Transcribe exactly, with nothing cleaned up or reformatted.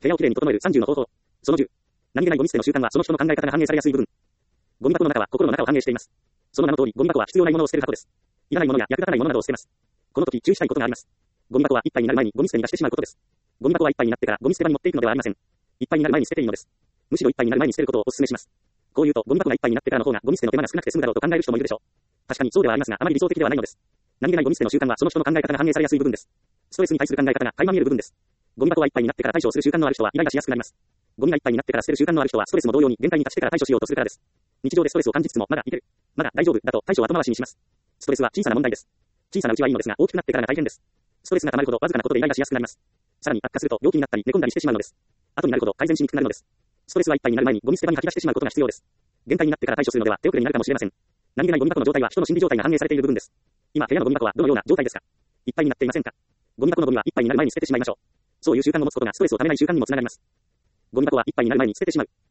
部屋をきれいに整えるさんじゅうの方法。そのじゅう。何気ないゴミ捨ての習慣はその人の考え方が反映されやすい部分。ゴミ箱の中は心の中を反映しています。その名の通り、ゴミ箱は必要ないものを捨てる箱です。いらないものや役立たないものなどを捨てます。この時注意したいことがあります。ゴミ箱はいっぱいになる前にゴミ捨てに出してしまうことです。ゴミ箱はいっぱいになってからゴミ捨て場に持っていくのではありません。いっぱいになる前に捨てていいのです。むしろいっぱいになる前に捨てることをお勧めします。こう言うと、ゴミ箱がいっぱいになってからの方がゴミ捨ての手間が少なくて済むだろうと考える人もいるでしょう。確かにそうではありますが、あまり理想的ではないのです。何気ないゴミ捨ての習慣はその人の考え方が反映されやすい部分です。ストレスに対する考え方が垣間見える部分です。ゴミ箱はいっぱいになってから対処をする習慣のある人はイライラしやすくなります。ゴミがいっぱいになってから捨てる習慣のある人はストレスも同様に限界に達してから対処しようとするからです。日常でストレスを感じつつもまだいける、まだ大丈夫だと対処を後回しにします。ストレスは小さな問題です。小さなうちはいいのですが大きくなってからが大変です。ストレスが溜まるほどわずかなことでイライラしやすくなります。さらに悪化すると病気になったり寝込んだりしてしまうのです。後になるほど改善しにくくなるのです。ストレスはいっぱいになる前にゴミ捨て場に吐き出してしまうことが必要です。限界になってから対処するのでは手遅れになるかもしれません。何気ないゴミ箱の状態は人の心理状態が反映されている部分です。今部屋のゴミ箱はどのような状態ですか？いっぱいになっていませんか？ゴミ箱のゴミはいっぱいになる前に捨ててしまいましょう。そういう習慣を持つことがストレスをためない習慣にもつながります。ゴミ箱はいっぱいになる前に捨ててしまう。